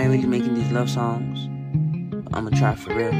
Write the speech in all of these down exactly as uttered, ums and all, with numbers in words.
ain't really making these love songs. I'ma try for real.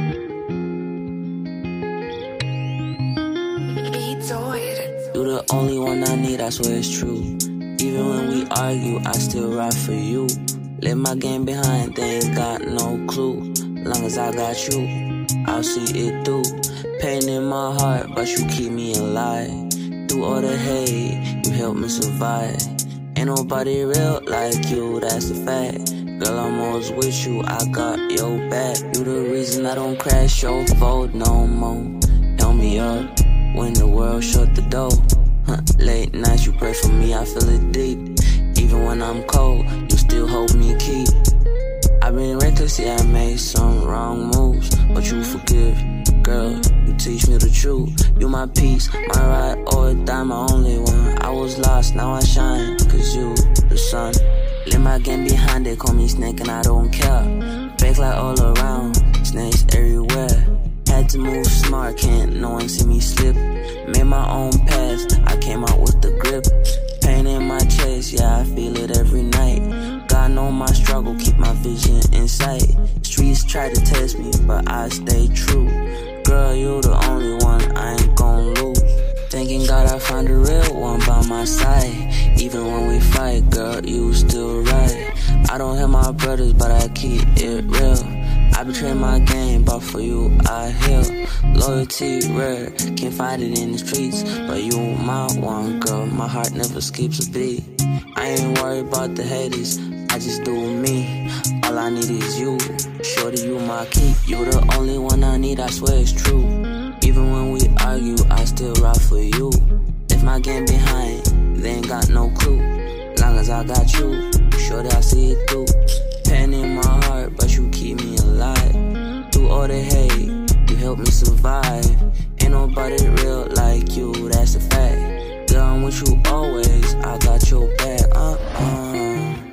You the only one I need, I swear it's true. Even when we argue, I still ride for you. Leave my game behind, they ain't got no clue. Long as I got you, I'll see it through. Pain in my heart, but you keep me alive. Through all the hate, you help me survive. Ain't nobody real like you, that's a fact. Girl, I'm always with you, I got your back. You the reason I don't crash your fold no more. Help me up when the world shut the door. Huh, late nights you pray for me, I feel it deep. Even when I'm cold, you still hold me keep. I've been reckless, yeah, I made some wrong moves, but you forgive. Girl, you teach me the truth. You my peace, my ride or die, my only one. I was lost, now I shine, cause you the sun. Leave my game behind, they call me snake and I don't care. Fake like all around, snakes everywhere. Had to move smart, can't no one see me slip. Made my own path, I came out with the grip. Pain in my chest, yeah, I feel it every night. God know my struggle, keep my vision in sight. Streets try to test me, but I stay true. Girl, you the only one, I ain't gon' lose. Thanking God I found the real one by my side. Even when we fight, girl, you still right. I don't hear my brothers, but I keep it real. I betray my game, but for you I heal. Loyalty rare, can't find it in the streets. But you my one, girl, my heart never skips a beat. I ain't worried about the haters, I just do me. All I need is you, shorty, you my keep. You the only one I need, I swear it's true. Even when we argue, I still ride for you. Left my game behind, they ain't got no clue. Long as I got you, shorty, I see it through. Pain in my heart, but you keep me alive. Through all the hate, you help me survive. Ain't nobody real like you, that's a fact. Girl, I'm with you always, I got your back, uh-uh.